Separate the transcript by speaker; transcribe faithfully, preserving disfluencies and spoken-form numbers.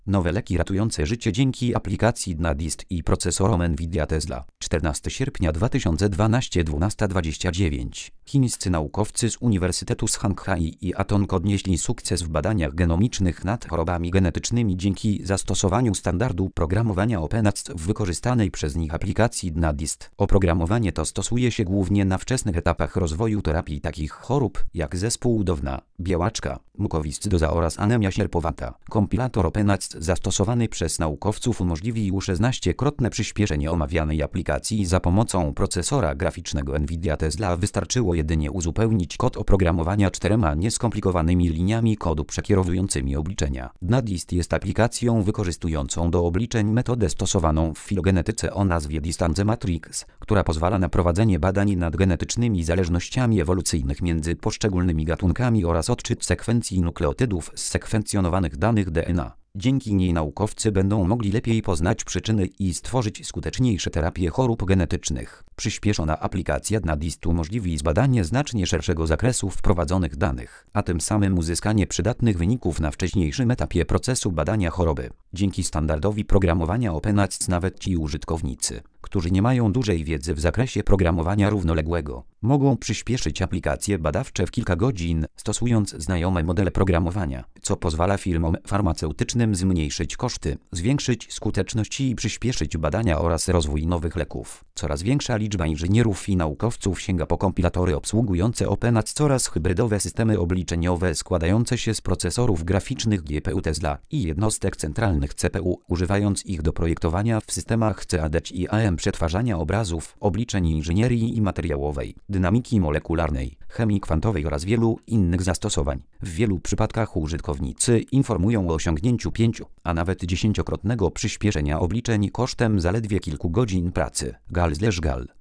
Speaker 1: Nowe leki ratujące życie dzięki aplikacji NADIST i procesorom NVIDIA Tesla. czternastego sierpnia dwa tysiące dwunastego, dwunasta dwadzieścia dziewięć. Chińscy naukowcy z Uniwersytetu Shanghai i Atong odnieśli sukces w badaniach genomicznych nad chorobami genetycznymi dzięki zastosowaniu standardu programowania OpenACT w wykorzystanej przez nich aplikacji NADIST. Oprogramowanie to stosuje się głównie na wczesnych etapach rozwoju terapii takich chorób jak zespół Downa, białaczka, mukowiscydoza oraz anemia sierpowata. Kompilator OpenACT zastosowany przez naukowców umożliwił szesnaściokrotne przyspieszenie omawianej aplikacji za pomocą procesora graficznego NVIDIA Tesla. Wystarczyło jedynie uzupełnić kod oprogramowania czterema nieskomplikowanymi liniami kodu przekierowującymi obliczenia. NADIST jest aplikacją wykorzystującą do obliczeń metodę stosowaną w filogenetyce o nazwie Distance Matrix, która pozwala na prowadzenie badań nad genetycznymi zależnościami ewolucyjnych między poszczególnymi gatunkami oraz odczyt sekwencji nukleotydów z sekwencjonowanych danych D N A. Dzięki niej naukowcy będą mogli lepiej poznać przyczyny i stworzyć skuteczniejsze terapie chorób genetycznych. Przyspieszona aplikacja NADIST umożliwi zbadanie znacznie szerszego zakresu wprowadzonych danych, a tym samym uzyskanie przydatnych wyników na wcześniejszym etapie procesu badania choroby. Dzięki standardowi programowania OpenACT nawet ci użytkownicy, którzy nie mają dużej wiedzy w zakresie programowania równoległego, mogą przyspieszyć aplikacje badawcze w kilka godzin, stosując znajome modele programowania, co pozwala firmom farmaceutycznym zmniejszyć koszty, zwiększyć skuteczność i przyspieszyć badania oraz rozwój nowych leków. Coraz większa liczba inżynierów i naukowców sięga po kompilatory obsługujące OpenACT oraz hybrydowe systemy obliczeniowe składające się z procesorów graficznych G P U Tesla i jednostek centralnych C P U, używając ich do projektowania w systemach C A D i A M przetwarzania obrazów, obliczeń inżynierii i materiałowej, dynamiki molekularnej, chemii kwantowej oraz wielu innych zastosowań. W wielu przypadkach użytkownicy informują o osiągnięciu pięciu, a nawet dziesięciokrotnego przyspieszenia obliczeń kosztem zaledwie kilku godzin pracy. Gal/Gal